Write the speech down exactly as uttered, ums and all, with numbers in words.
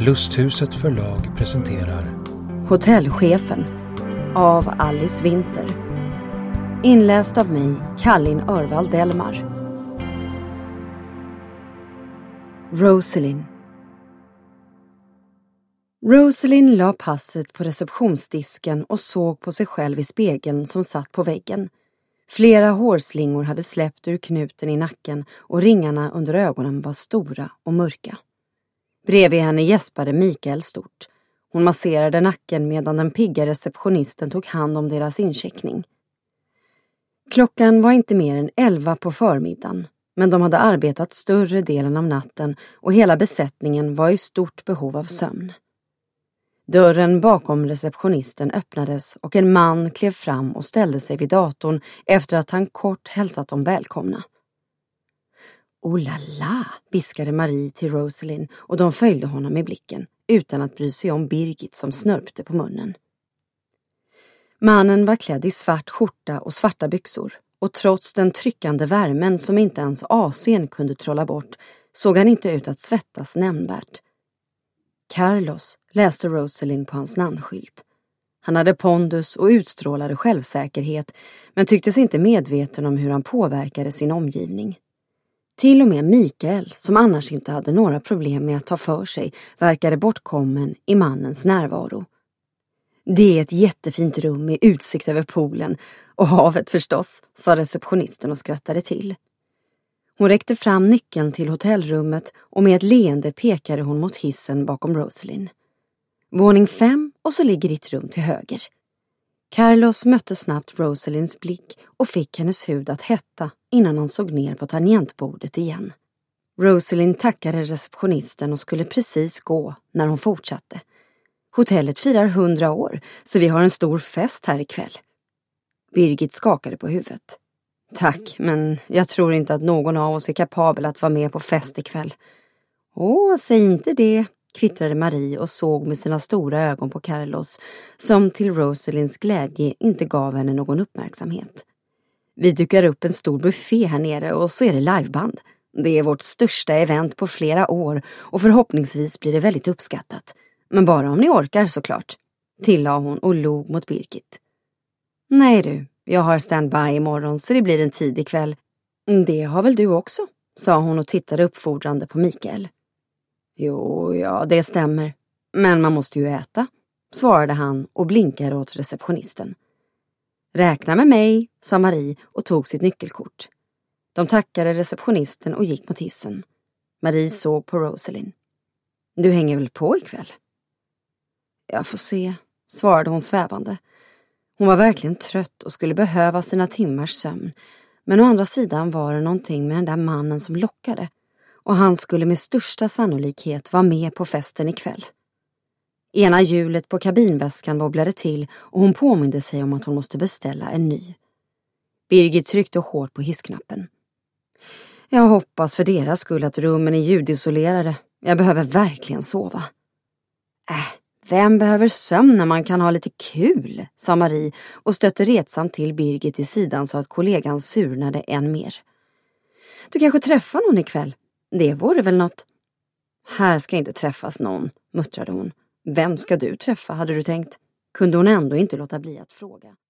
Lusthuset förlag presenterar Hotellchefen av Alice Winter. Inläst av mig, Kallin Örvald Delmar. Rosalind. Rosalind la passet på receptionsdisken och såg på sig själv i spegeln som satt på väggen. Flera hårslingor hade släppt ur knuten i nacken och ringarna under ögonen var stora och mörka. Bredvid henne gäspade Mikael stort. Hon masserade nacken medan den pigga receptionisten tog hand om deras incheckning. Klockan var inte mer än elva på förmiddagen, men de hade arbetat större delen av natten och hela besättningen var i stort behov av sömn. Dörren bakom receptionisten öppnades och en man klev fram och ställde sig vid datorn efter att han kort hälsat dem välkomna. Oh la la, viskade Marie till Rosalind och de följde honom i blicken utan att bry sig om Birgit som snörpte på munnen. Mannen var klädd i svart skjorta och svarta byxor och trots den tryckande värmen som inte ens A C:n kunde trolla bort såg han inte ut att svettas nämnvärt. Carlos, läste Rosalind på hans namnskylt. Han hade pondus och utstrålade självsäkerhet men tycktes inte medveten om hur han påverkade sin omgivning. Till och med Mikael, som annars inte hade några problem med att ta för sig, verkade bortkommen i mannens närvaro. Det är ett jättefint rum med utsikt över poolen och havet förstås, sa receptionisten och skrattade till. Hon räckte fram nyckeln till hotellrummet och med ett leende pekade hon mot hissen bakom Rosalind. Våning fem och så ligger ditt rum till höger. Carlos mötte snabbt Rosalinds blick och fick hennes hud att hetta innan han såg ner på tangentbordet igen. Rosalind tackade receptionisten och skulle precis gå när hon fortsatte. Hotellet firar hundra år så vi har en stor fest här ikväll. Birgit skakade på huvudet. Tack, men jag tror inte att någon av oss är kapabel att vara med på fest ikväll. Åh, säg inte det, kvittrade Marie och såg med sina stora ögon på Carlos som till Rosalinds glädje inte gav henne någon uppmärksamhet. Vi dukar upp en stor buffé här nere och så är det liveband. Det är vårt största event på flera år och förhoppningsvis blir det väldigt uppskattat. Men bara om ni orkar såklart, tillade hon och log mot Birgit. Nej du, jag har standby imorgon så det blir en tidig kväll. Det har väl du också, sa hon och tittade uppfordrande på Mikael. Jo, ja, det stämmer. Men man måste ju äta, svarade han och blinkade åt receptionisten. Räkna med mig, sa Marie och tog sitt nyckelkort. De tackade receptionisten och gick mot hissen. Marie såg på Rosalind. Du hänger väl på ikväll? Jag får se, svarade hon svävande. Hon var verkligen trött och skulle behöva sina timmars sömn. Men å andra sidan var det någonting med den där mannen som lockade. Och han skulle med största sannolikhet vara med på festen ikväll. Ena hjulet på kabinväskan wobblade till och hon påminde sig om att hon måste beställa en ny. Birgit tryckte hårt på hissknappen. Jag hoppas för deras skull att rummen är ljudisolerade. Jag behöver verkligen sova. Äh, vem behöver sömn när man kan ha lite kul, sa Marie och stötte retsamt till Birgit i sidan så att kollegan surnade än mer. Du kanske träffar någon ikväll? Det vore väl något. Här ska inte träffas någon, muttrade hon. Vem ska du träffa, hade du tänkt? Kunde hon ändå inte låta bli att fråga.